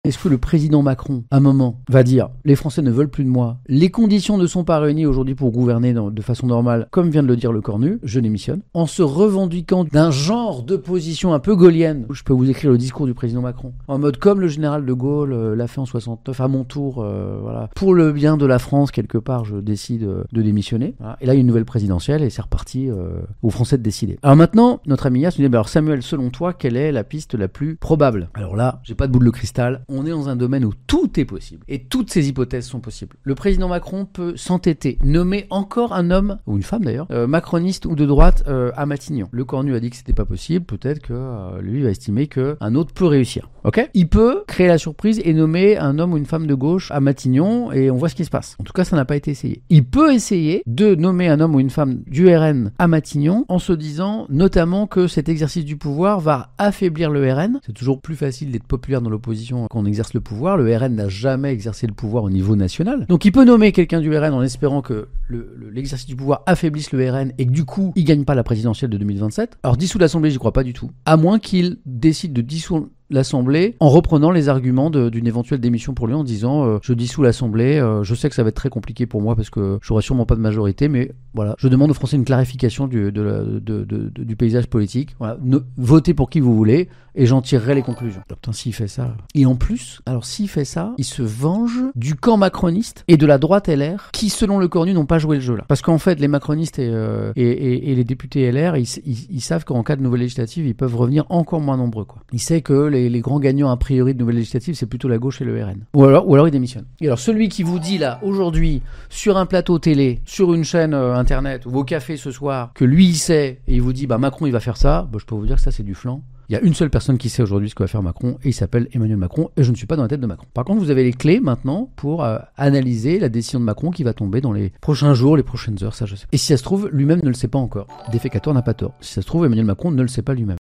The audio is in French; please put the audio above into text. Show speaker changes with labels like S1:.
S1: Est-ce que le président Macron, à un moment, va dire « Les Français ne veulent plus de moi, les conditions ne sont pas réunies aujourd'hui pour gouverner de façon normale, comme vient de le dire le cornu, je démissionne », en se revendiquant d'un genre de position un peu gaullienne. Je peux vous écrire le discours du président Macron, en mode comme le général de Gaulle l'a fait en 69, à mon tour, voilà. Pour le bien de la France, quelque part, je décide de démissionner. Voilà. Et là, il y a une nouvelle présidentielle et c'est reparti aux Français de décider. Alors maintenant, notre ami Yass nous dit « Alors Samuel, selon toi, quelle est la piste la plus probable ?» Alors là, j'ai pas de boule de cristal. On est dans un domaine où tout est possible et toutes ces hypothèses sont possibles. Le président Macron peut s'entêter, nommer encore un homme, ou une femme d'ailleurs, macroniste ou de droite à Matignon. Le cornu a dit que c'était pas possible, peut-être que lui va estimer qu'un autre peut réussir. Ok ? Il peut créer la surprise et nommer un homme ou une femme de gauche à Matignon et on voit ce qui se passe. En tout cas, ça n'a pas été essayé. Il peut essayer de nommer un homme ou une femme du RN à Matignon en se disant notamment que cet exercice du pouvoir va affaiblir le RN. C'est toujours plus facile d'être populaire dans l'opposition quand on exerce le pouvoir. Le RN n'a jamais exercé le pouvoir au niveau national. Donc il peut nommer quelqu'un du RN en espérant que l'exercice du pouvoir affaiblisse le RN et que du coup, il gagne pas la présidentielle de 2027. Alors dissoudre l'Assemblée, j'y crois pas du tout. À moins qu'il décide de dissoudre l'Assemblée en reprenant les arguments d'une éventuelle démission pour lui en disant je dissous l'Assemblée, je sais que ça va être très compliqué pour moi parce que j'aurai sûrement pas de majorité, mais voilà, je demande aux Français une clarification du paysage politique. Voilà, votez pour qui vous voulez et j'en tirerai les conclusions. Alors, putain, s'il fait ça. Et en plus, alors s'il fait ça, il se venge du camp macroniste et de la droite LR qui, selon le cornu, n'ont pas joué le jeu là. Parce qu'en fait, les macronistes et les députés LR, ils savent qu'en cas de nouvelle législative, ils peuvent revenir encore moins nombreux, quoi. Ils savent que les grands gagnants a priori de nouvelles législatives, c'est plutôt la gauche et le RN. Ou alors il démissionne. Et alors celui qui vous dit là, aujourd'hui, sur un plateau télé, sur une chaîne internet, ou au café ce soir, que lui il sait, et il vous dit Macron il va faire ça, je peux vous dire que ça c'est du flan. Il y a une seule personne qui sait aujourd'hui ce que va faire Macron, et il s'appelle Emmanuel Macron, et je ne suis pas dans la tête de Macron. Par contre, vous avez les clés maintenant pour analyser la décision de Macron qui va tomber dans les prochains jours, les prochaines heures, ça je sais. Et si ça se trouve, lui-même ne le sait pas encore. Défécateur n'a pas tort. Si ça se trouve, Emmanuel Macron ne le sait pas lui-même.